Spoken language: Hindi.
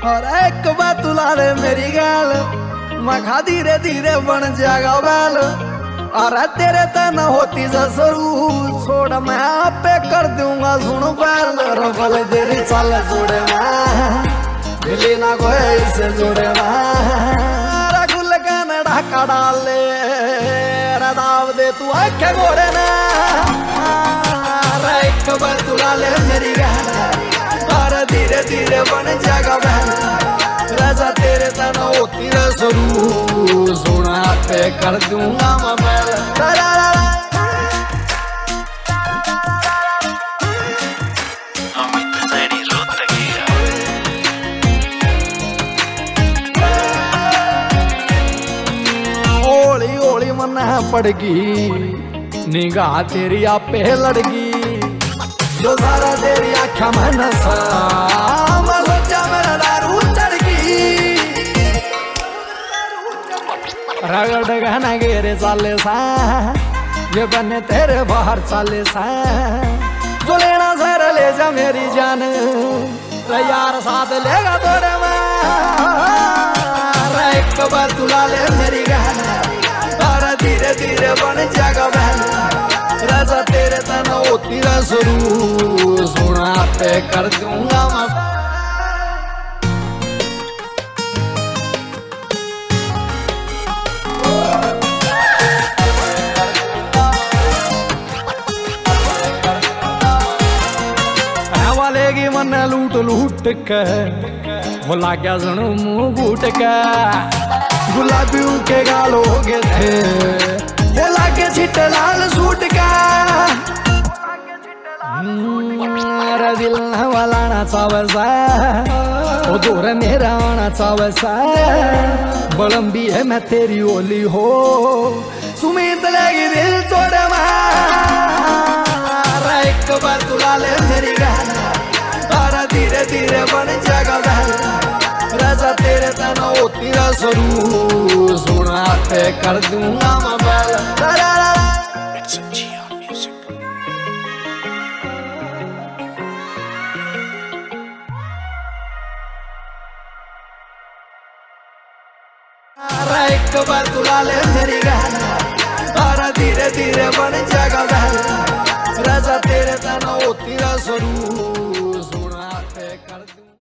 और एक बात तुला ले मेरी गाल मखा धीरे धीरे बन जाएगा बैल और तेरे तन होती जसरू छोड़ मैं आपे कर दूंगा सुन बैल रबल तेरी चल जोड़े मैं मिली ना कोई से जोड़े मैं गुल का ढाका डाल ले दाव दे तू आखे गोरे ना एक बार तुला ले मेरी गाल और धीरे धीरे बन जाएगा बैल राजा तेरे तना होती रसरू सोना पे कर दूंगा मैं बैल होली होली मन पड़गी निगाह तेरी आपे लड़गी जो सारा तेरी आँखा में नशा रगड़ गहना गेरे चाले सा ये बने तेरे बाहर चाले सा जो लेना सर ले जा मेरी जान यार साथ लेगा तोरे में एक बार तुला ले मेरी गहना तारा धीरे धीरे बन जाएगा बहन राजा तेरे तना होती रसरू सोना पे कर दूंगा मैं वालेगी मन लूट लूट के बोला क्या सुनो मुंह घूट के गुलाबी के गाल हो गए थे बोला के छिट लाल सूट का मेरा दिल वाला ना चावसा वो दूर मेरा आना चावसा बलम भी है मैं तेरी ओली हो सुमित लगी दिल तोड़े एक बार तुला ले मेरी गाल तारा धीरे धीरे बन जाएगा बैल राजा तेरे तना होती रसरू सोना पे कर दूंगा मैं बैल एक बार तुला ले मेरी गाल तारा धीरे धीरे बन जाएगा बैल राजा तेरे तना होती रसरू सोना पे कर